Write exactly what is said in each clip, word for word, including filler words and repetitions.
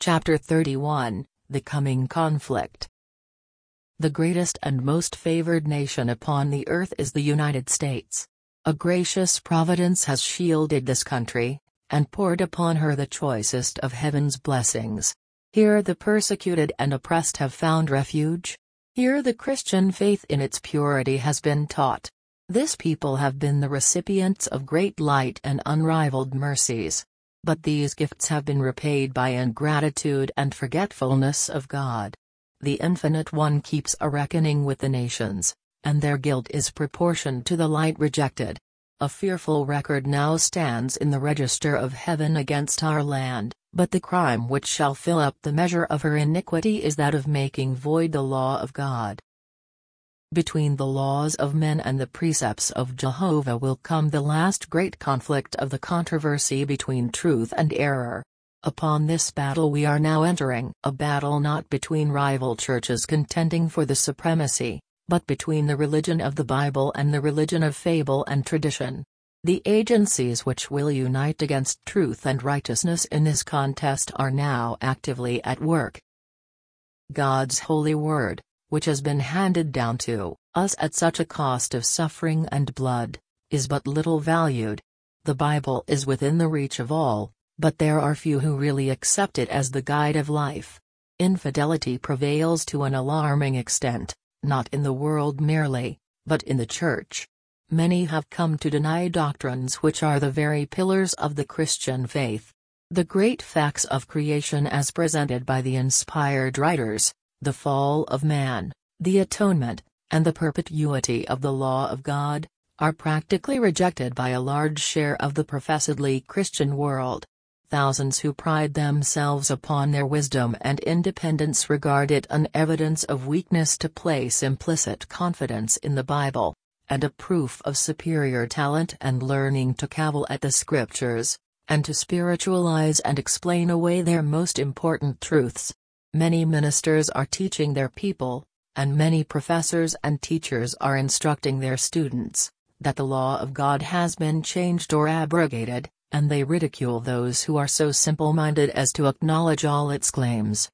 Chapter thirty-one, The Coming Conflict. The greatest and most favored nation upon the earth is the United States. A gracious providence has shielded this country, and poured upon her the choicest of heaven's blessings. Here the persecuted and oppressed have found refuge. Here the Christian faith in its purity has been taught. This people have been the recipients of great light and unrivaled mercies. But these gifts have been repaid by ingratitude and forgetfulness of God. The Infinite One keeps a reckoning with the nations, and their guilt is proportioned to the light rejected. A fearful record now stands in the register of heaven against our land, but the crime which shall fill up the measure of her iniquity is that of making void the law of God. Between the laws of men and the precepts of Jehovah will come the last great conflict of the controversy between truth and error. Upon this battle we are now entering, a battle not between rival churches contending for the supremacy, but between the religion of the Bible and the religion of fable and tradition. The agencies which will unite against truth and righteousness in this contest are now actively at work. God's holy word, which has been handed down to us at such a cost of suffering and blood, is but little valued. The Bible is within the reach of all, but there are few who really accept it as the guide of life. Infidelity prevails to an alarming extent, not in the world merely, but in the Church. Many have come to deny doctrines which are the very pillars of the Christian faith. The great facts of creation as presented by the inspired writers, the fall of man, the atonement, and the perpetuity of the law of God, are practically rejected by a large share of the professedly Christian world. Thousands who pride themselves upon their wisdom and independence regard it an evidence of weakness to place implicit confidence in the Bible, and a proof of superior talent and learning to cavil at the Scriptures, and to spiritualize and explain away their most important truths. Many ministers are teaching their people, and many professors and teachers are instructing their students, that the law of God has been changed or abrogated, and they ridicule those who are so simple-minded as to acknowledge all its claims.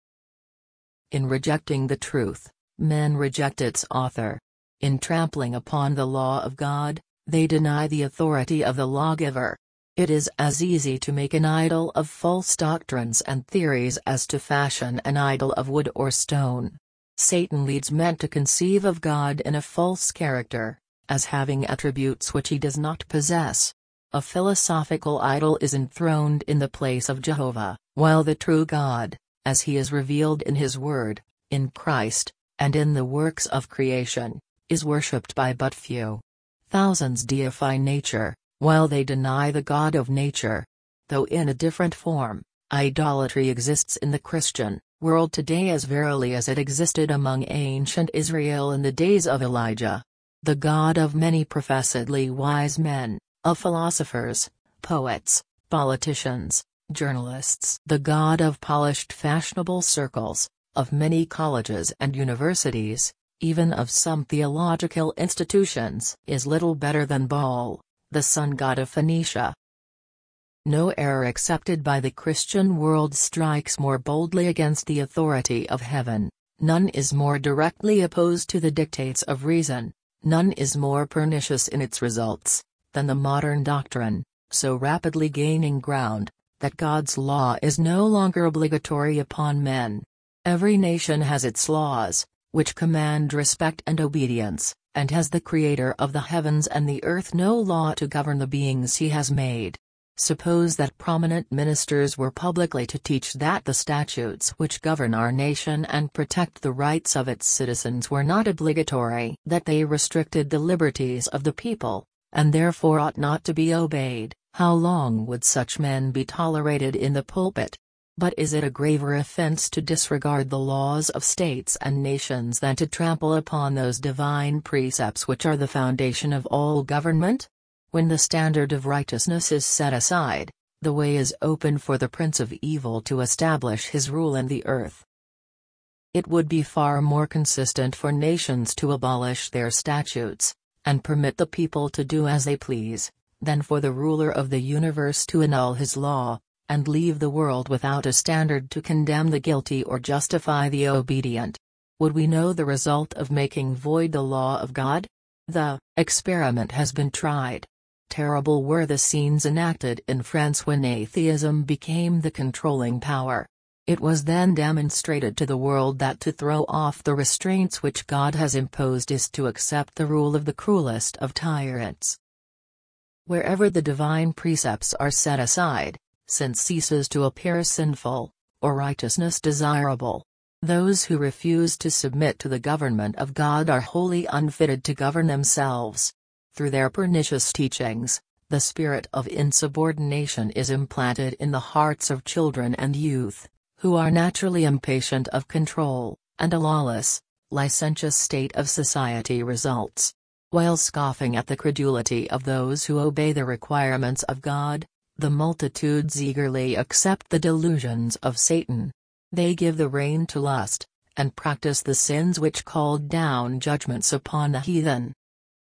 In rejecting the truth, men reject its author. In trampling upon the law of God, they deny the authority of the lawgiver. It is as easy to make an idol of false doctrines and theories as to fashion an idol of wood or stone. Satan leads men to conceive of God in a false character, as having attributes which he does not possess. A philosophical idol is enthroned in the place of Jehovah, while the true God, as he is revealed in his word, in Christ, and in the works of creation, is worshipped by but few. Thousands deify nature, while they deny the God of nature. Though in a different form, idolatry exists in the Christian world today as verily as it existed among ancient Israel in the days of Elijah. The God of many professedly wise men, of philosophers, poets, politicians, journalists, the God of polished fashionable circles, of many colleges and universities, even of some theological institutions, is little better than Baal, the sun god of Phoenicia. No error accepted by the Christian world strikes more boldly against the authority of heaven, none is more directly opposed to the dictates of reason, none is more pernicious in its results, than the modern doctrine, so rapidly gaining ground, that God's law is no longer obligatory upon men. Every nation has its laws, which command respect and obedience, and has the Creator of the heavens and the earth no law to govern the beings he has made. Suppose that prominent ministers were publicly to teach that the statutes which govern our nation and protect the rights of its citizens were not obligatory, that they restricted the liberties of the people, and therefore ought not to be obeyed, how long would such men be tolerated in the pulpit? But is it a graver offense to disregard the laws of states and nations than to trample upon those divine precepts which are the foundation of all government? When the standard of righteousness is set aside, the way is open for the prince of evil to establish his rule in the earth. It would be far more consistent for nations to abolish their statutes, and permit the people to do as they please, than for the ruler of the universe to annul his law, and leave the world without a standard to condemn the guilty or justify the obedient. Would we know the result of making void the law of God? The experiment has been tried. Terrible were the scenes enacted in France when atheism became the controlling power. It was then demonstrated to the world that to throw off the restraints which God has imposed is to accept the rule of the cruelest of tyrants. Wherever the divine precepts are set aside, sin ceases to appear sinful, or righteousness desirable. Those who refuse to submit to the government of God are wholly unfitted to govern themselves. Through their pernicious teachings, the spirit of insubordination is implanted in the hearts of children and youth, who are naturally impatient of control, and a lawless, licentious state of society results. While scoffing at the credulity of those who obey the requirements of God, the multitudes eagerly accept the delusions of Satan. They give the rein to lust, and practice the sins which called down judgments upon the heathen.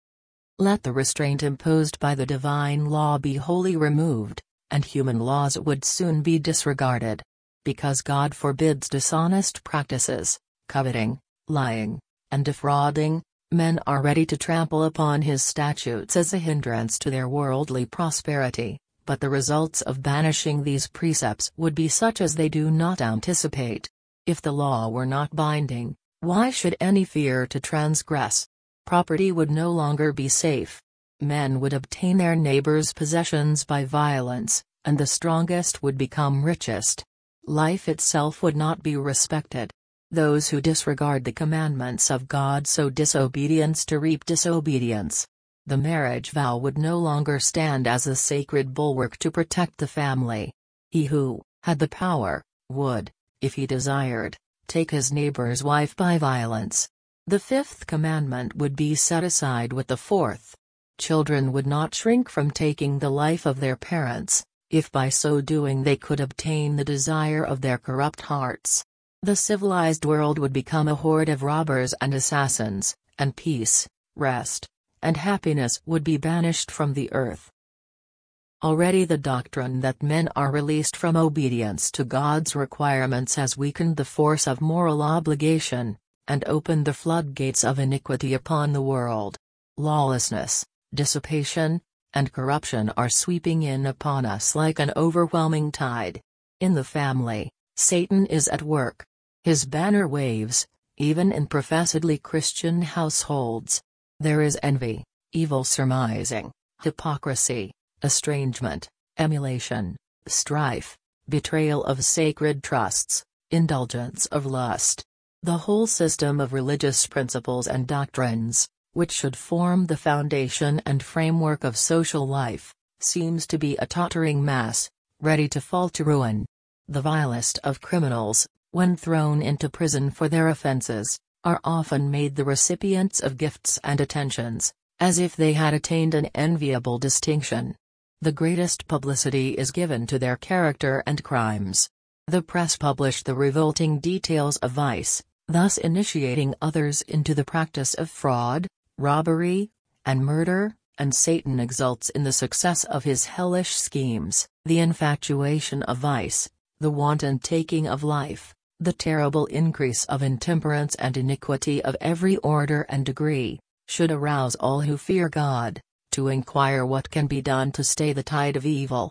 Let the restraint imposed by the divine law be wholly removed, and human laws would soon be disregarded. Because God forbids dishonest practices, coveting, lying, and defrauding, men are ready to trample upon his statutes as a hindrance to their worldly prosperity, but the results of banishing these precepts would be such as they do not anticipate. If the law were not binding, why should any fear to transgress? Property would no longer be safe. Men would obtain their neighbors' possessions by violence, and the strongest would become richest. Life itself would not be respected. Those who disregard the commandments of God sow disobedience to reap disobedience. The marriage vow would no longer stand as a sacred bulwark to protect the family. He who had the power would, if he desired, take his neighbor's wife by violence. The fifth commandment would be set aside with the fourth. Children would not shrink from taking the life of their parents, if by so doing they could obtain the desire of their corrupt hearts. The civilized world would become a horde of robbers and assassins, and peace, rest, and happiness would be banished from the earth. Already the doctrine that men are released from obedience to God's requirements has weakened the force of moral obligation, and opened the floodgates of iniquity upon the world. Lawlessness, dissipation, and corruption are sweeping in upon us like an overwhelming tide. In the family, Satan is at work. His banner waves, even in professedly Christian households. There is envy, evil surmising, hypocrisy, estrangement, emulation, strife, betrayal of sacred trusts, indulgence of lust. The whole system of religious principles and doctrines, which should form the foundation and framework of social life, seems to be a tottering mass, ready to fall to ruin. The vilest of criminals, when thrown into prison for their offenses, are often made the recipients of gifts and attentions, as if they had attained an enviable distinction. The greatest publicity is given to their character and crimes. The press publish the revolting details of vice, thus initiating others into the practice of fraud, robbery, and murder, and Satan exults in the success of his hellish schemes. The infatuation of vice, the wanton taking of life, the terrible increase of intemperance and iniquity of every order and degree, should arouse all who fear God, to inquire what can be done to stay the tide of evil.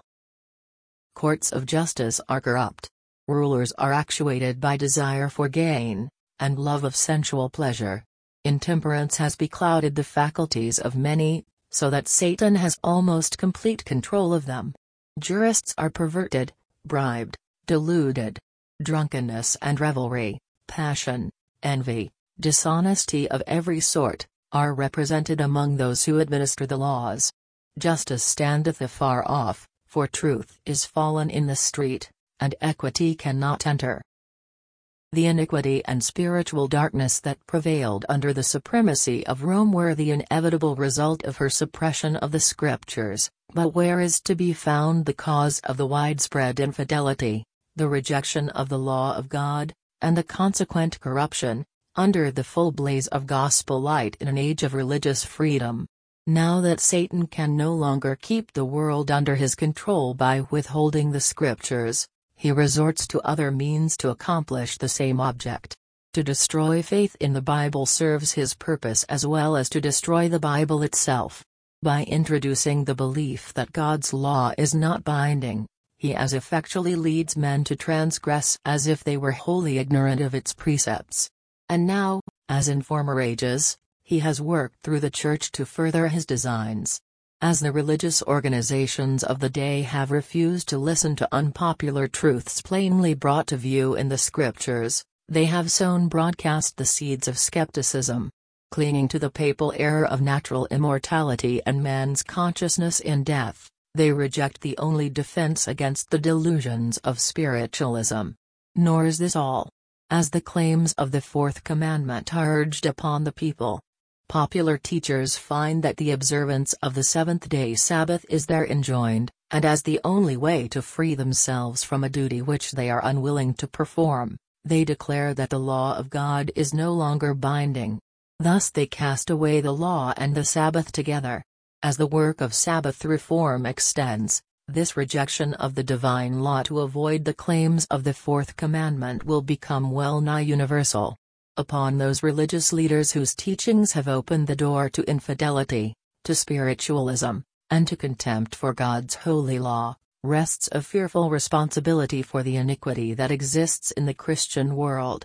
Courts of justice are corrupt. Rulers are actuated by desire for gain, and love of sensual pleasure. Intemperance has beclouded the faculties of many, so that Satan has almost complete control of them. Jurists are perverted, bribed, deluded. Drunkenness and revelry, passion, envy, dishonesty of every sort, are represented among those who administer the laws. Justice standeth afar off, for truth is fallen in the street, and equity cannot enter. The iniquity and spiritual darkness that prevailed under the supremacy of Rome were the inevitable result of her suppression of the Scriptures, but where is to be found the cause of the widespread infidelity, the rejection of the law of God, and the consequent corruption, under the full blaze of gospel light in an age of religious freedom? Now that Satan can no longer keep the world under his control by withholding the scriptures, he resorts to other means to accomplish the same object. To destroy faith in the Bible serves his purpose as well as to destroy the Bible itself. By introducing the belief that God's law is not binding, he as effectually leads men to transgress as if they were wholly ignorant of its precepts. And now, as in former ages, he has worked through the Church to further his designs. As the religious organizations of the day have refused to listen to unpopular truths plainly brought to view in the scriptures, they have sown broadcast the seeds of skepticism. Clinging to the papal error of natural immortality and man's consciousness in death, they reject the only defense against the delusions of spiritualism. Nor is this all. As the claims of the Fourth Commandment are urged upon the people, popular teachers find that the observance of the seventh-day Sabbath is there enjoined, and as the only way to free themselves from a duty which they are unwilling to perform, they declare that the law of God is no longer binding. Thus they cast away the law and the Sabbath together. As the work of Sabbath reform extends, this rejection of the divine law to avoid the claims of the Fourth Commandment will become well-nigh universal. Upon those religious leaders whose teachings have opened the door to infidelity, to spiritualism, and to contempt for God's holy law, rests a fearful responsibility for the iniquity that exists in the Christian world.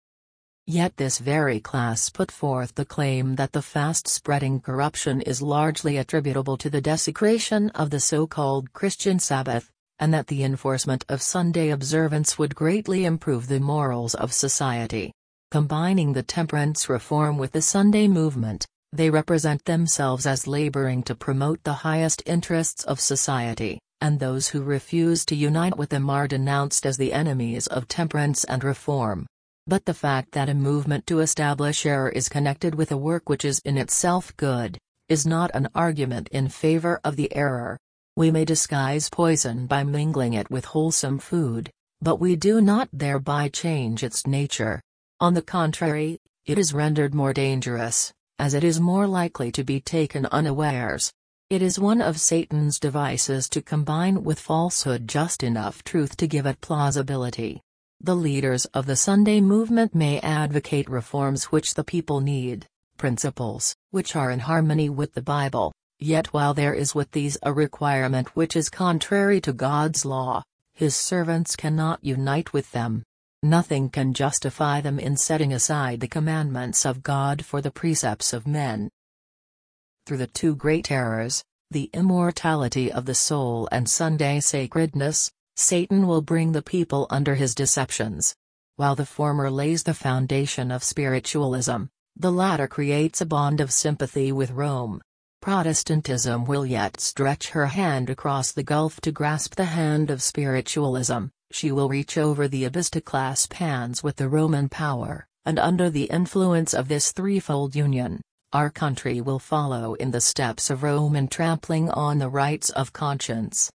Yet this very class put forth the claim that the fast-spreading corruption is largely attributable to the desecration of the so-called Christian Sabbath, and that the enforcement of Sunday observance would greatly improve the morals of society. Combining the temperance reform with the Sunday movement, they represent themselves as laboring to promote the highest interests of society, and those who refuse to unite with them are denounced as the enemies of temperance and reform. But the fact that a movement to establish error is connected with a work which is in itself good, is not an argument in favor of the error. We may disguise poison by mingling it with wholesome food, but we do not thereby change its nature. On the contrary, it is rendered more dangerous, as it is more likely to be taken unawares. It is one of Satan's devices to combine with falsehood just enough truth to give it plausibility. The leaders of the Sunday movement may advocate reforms which the people need, principles which are in harmony with the Bible, yet while there is with these a requirement which is contrary to God's law, his servants cannot unite with them. Nothing can justify them in setting aside the commandments of God for the precepts of men. Through the two great errors, the immortality of the soul and Sunday sacredness, Satan will bring the people under his deceptions. While the former lays the foundation of spiritualism, the latter creates a bond of sympathy with Rome. Protestantism will yet stretch her hand across the gulf to grasp the hand of spiritualism. She will reach over the abyss to clasp hands with the Roman power, and under the influence of this threefold union, our country will follow in the steps of Rome in trampling on the rights of conscience.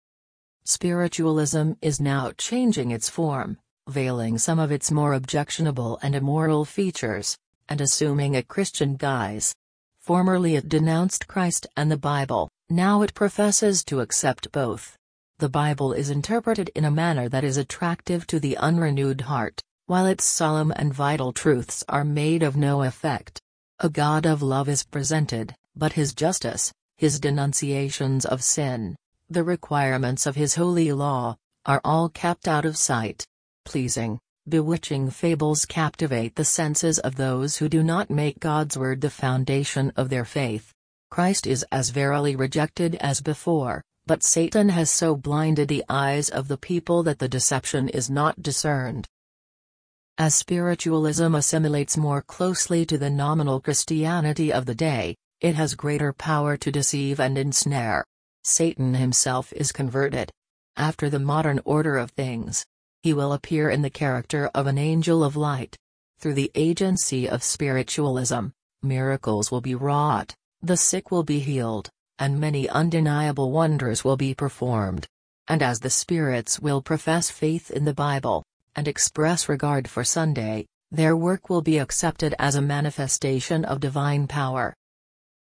Spiritualism is now changing its form, veiling some of its more objectionable and immoral features, and assuming a Christian guise. Formerly it denounced Christ and the Bible, now it professes to accept both. The Bible is interpreted in a manner that is attractive to the unrenewed heart, while its solemn and vital truths are made of no effect. A God of love is presented, but his justice, his denunciations of sin, the requirements of his holy law, are all kept out of sight. Pleasing, bewitching fables captivate the senses of those who do not make God's word the foundation of their faith. Christ is as verily rejected as before, but Satan has so blinded the eyes of the people that the deception is not discerned. As spiritualism assimilates more closely to the nominal Christianity of the day, it has greater power to deceive and ensnare. Satan himself is converted. After the modern order of things, he will appear in the character of an angel of light. Through the agency of spiritualism, miracles will be wrought, the sick will be healed, and many undeniable wonders will be performed. And as the spirits will profess faith in the Bible, and express regard for Sunday, their work will be accepted as a manifestation of divine power.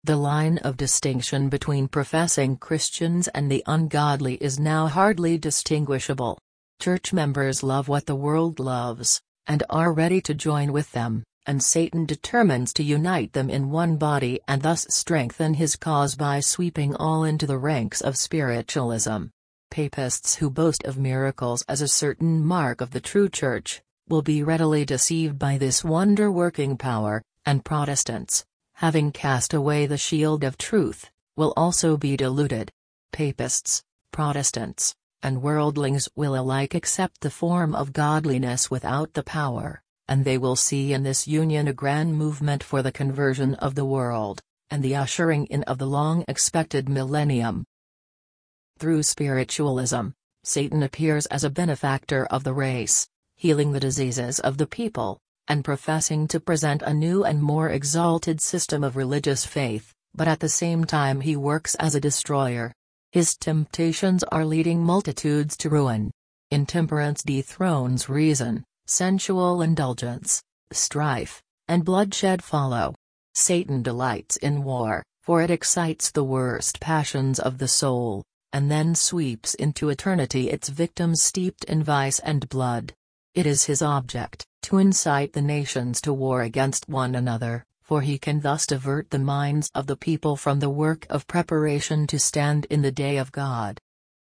The line of distinction between professing Christians and the ungodly is now hardly distinguishable. Church members love what the world loves, and are ready to join with them, and Satan determines to unite them in one body and thus strengthen his cause by sweeping all into the ranks of spiritualism. Papists who boast of miracles as a certain mark of the true church, will be readily deceived by this wonder-working power, and Protestants, having cast away the shield of truth, will also be deluded. Papists, Protestants, and worldlings will alike accept the form of godliness without the power, and they will see in this union a grand movement for the conversion of the world, and the ushering in of the long-expected millennium. Through spiritualism, Satan appears as a benefactor of the race, healing the diseases of the people, and professing to present a new and more exalted system of religious faith, but at the same time he works as a destroyer. His temptations are leading multitudes to ruin. Intemperance dethrones reason, sensual indulgence, strife, and bloodshed follow. Satan delights in war, for it excites the worst passions of the soul, and then sweeps into eternity its victims steeped in vice and blood. It is his object, to incite the nations to war against one another, for he can thus divert the minds of the people from the work of preparation to stand in the day of God.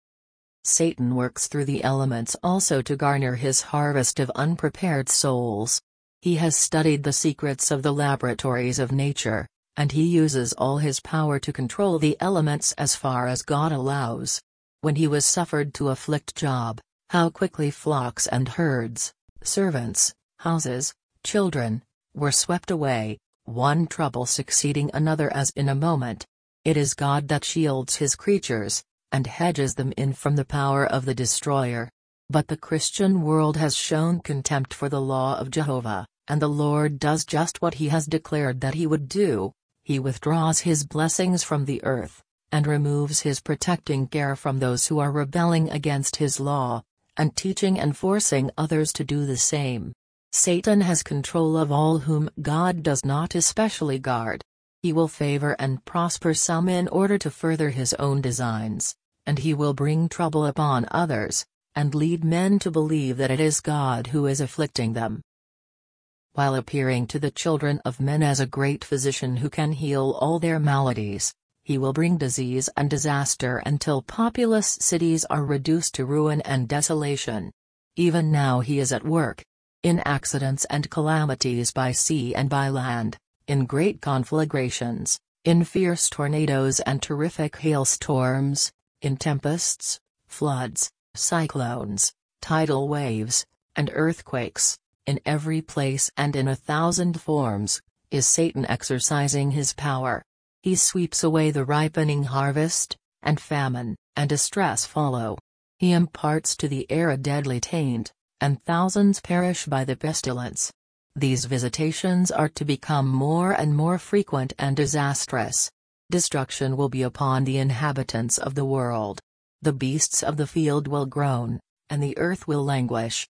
Satan works through the elements also to garner his harvest of unprepared souls. He has studied the secrets of the laboratories of nature, and he uses all his power to control the elements as far as God allows. When he was suffered to afflict Job, how quickly flocks and herds, servants, houses, children, were swept away, one trouble succeeding another as in a moment. It is God that shields his creatures, and hedges them in from the power of the destroyer. But the Christian world has shown contempt for the law of Jehovah, and the Lord does just what he has declared that he would do. He withdraws his blessings from the earth, and removes his protecting care from those who are rebelling against his law, and teaching and forcing others to do the same. Satan has control of all whom God does not especially guard. He will favor and prosper some in order to further his own designs, and he will bring trouble upon others, and lead men to believe that it is God who is afflicting them. While appearing to the children of men as a great physician who can heal all their maladies, he will bring disease and disaster until populous cities are reduced to ruin and desolation. Even now he is at work. In accidents and calamities by sea and by land, in great conflagrations, in fierce tornadoes and terrific hailstorms, in tempests, floods, cyclones, tidal waves, and earthquakes, in every place and in a thousand forms, is Satan exercising his power. He sweeps away the ripening harvest, and famine, and distress follow. He imparts to the air a deadly taint, and thousands perish by the pestilence. These visitations are to become more and more frequent and disastrous. Destruction will be upon the inhabitants of the world. The beasts of the field will groan, and the earth will languish.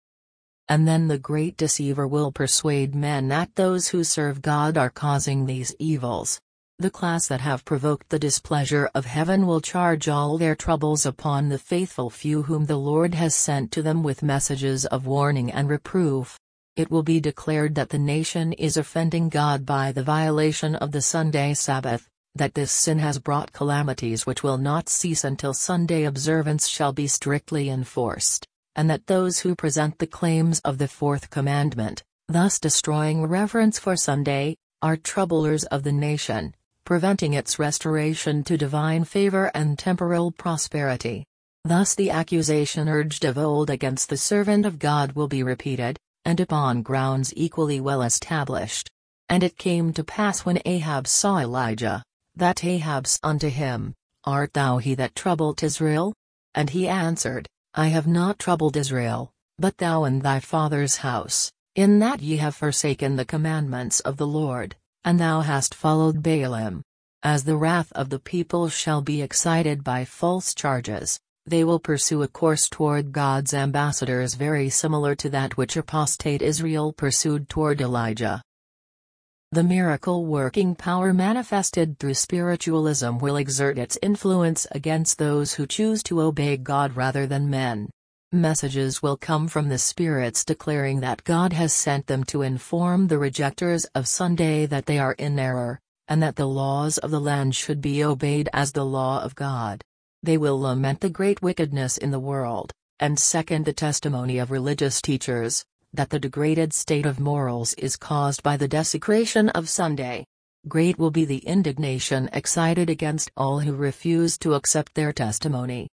And then the great deceiver will persuade men that those who serve God are causing these evils. The class that have provoked the displeasure of heaven will charge all their troubles upon the faithful few whom the Lord has sent to them with messages of warning and reproof. It will be declared that the nation is offending God by the violation of the Sunday Sabbath, that this sin has brought calamities which will not cease until Sunday observance shall be strictly enforced, and that those who present the claims of the fourth commandment, thus destroying reverence for Sunday, are troublers of the nation, preventing its restoration to divine favor and temporal prosperity. Thus the accusation urged of old against the servant of God will be repeated, and upon grounds equally well established. And it came to pass when Ahab saw Elijah, that Ahab said unto him, Art thou he that troubled Israel? And he answered, I have not troubled Israel, but thou and thy father's house, in that ye have forsaken the commandments of the Lord, and thou hast followed Baalim. As the wrath of the people shall be excited by false charges, they will pursue a course toward God's ambassadors very similar to that which apostate Israel pursued toward Elijah. The miracle-working power manifested through spiritualism will exert its influence against those who choose to obey God rather than men. Messages will come from the spirits declaring that God has sent them to inform the rejectors of Sunday that they are in error, and that the laws of the land should be obeyed as the law of God. They will lament the great wickedness in the world, and second the testimony of religious teachers, that the degraded state of morals is caused by the desecration of Sunday. Great will be the indignation excited against all who refuse to accept their testimony.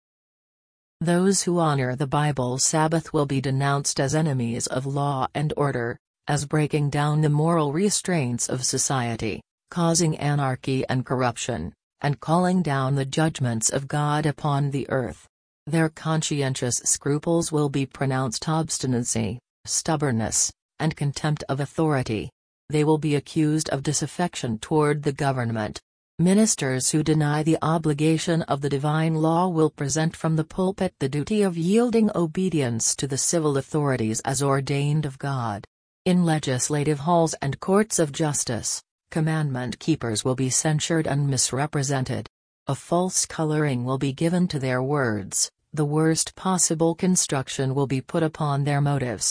Those who honor the Bible's Sabbath will be denounced as enemies of law and order, as breaking down the moral restraints of society, causing anarchy and corruption, and calling down the judgments of God upon the earth. Their conscientious scruples will be pronounced obstinacy, stubbornness, and contempt of authority. They will be accused of disaffection toward the government. Ministers who deny the obligation of the divine law will present from the pulpit the duty of yielding obedience to the civil authorities as ordained of God. In legislative halls and courts of justice, commandment keepers will be censured and misrepresented. A false coloring will be given to their words, the worst possible construction will be put upon their motives.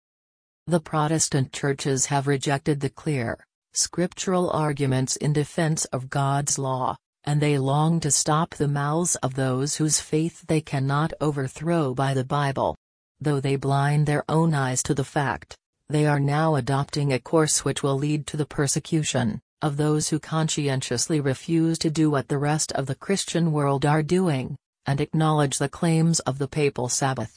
The Protestant churches have rejected the clear, scriptural arguments in defense of God's law, and they long to stop the mouths of those whose faith they cannot overthrow by the Bible. Though they blind their own eyes to the fact, they are now adopting a course which will lead to the persecution of those who conscientiously refuse to do what the rest of the Christian world are doing, and acknowledge the claims of the papal Sabbath.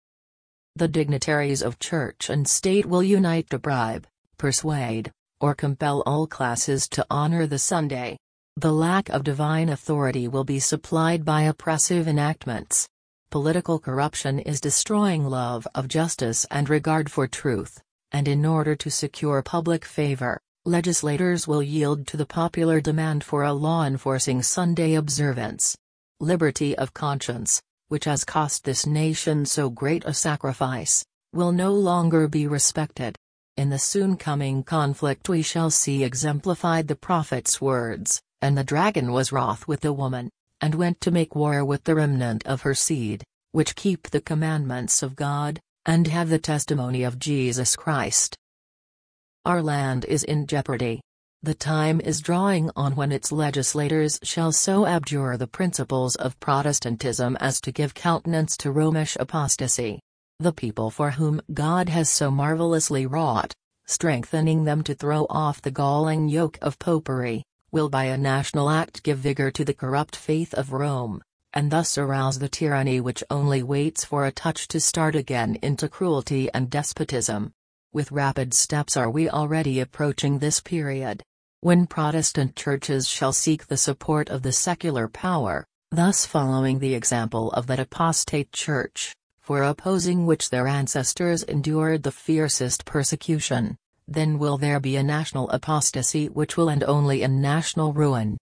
The dignitaries of church and state will unite to bribe, persuade, or compel all classes to honor the Sunday. The lack of divine authority will be supplied by oppressive enactments. Political corruption is destroying love of justice and regard for truth, and in order to secure public favor, legislators will yield to the popular demand for a law enforcing Sunday observance. Liberty of conscience, which has cost this nation so great a sacrifice, will no longer be respected. In the soon coming conflict we shall see exemplified the prophet's words, "And the dragon was wroth with the woman, and went to make war with the remnant of her seed, which keep the commandments of God, and have the testimony of Jesus Christ." Our land is in jeopardy. The time is drawing on when its legislators shall so abjure the principles of Protestantism as to give countenance to Romish apostasy. The people for whom God has so marvelously wrought, strengthening them to throw off the galling yoke of popery, will by a national act give vigor to the corrupt faith of Rome, and thus arouse the tyranny which only waits for a touch to start again into cruelty and despotism. With rapid steps are we already approaching this period, when Protestant churches shall seek the support of the secular power, thus following the example of that apostate church, for opposing which their ancestors endured the fiercest persecution. Then will there be a national apostasy which will end only in national ruin.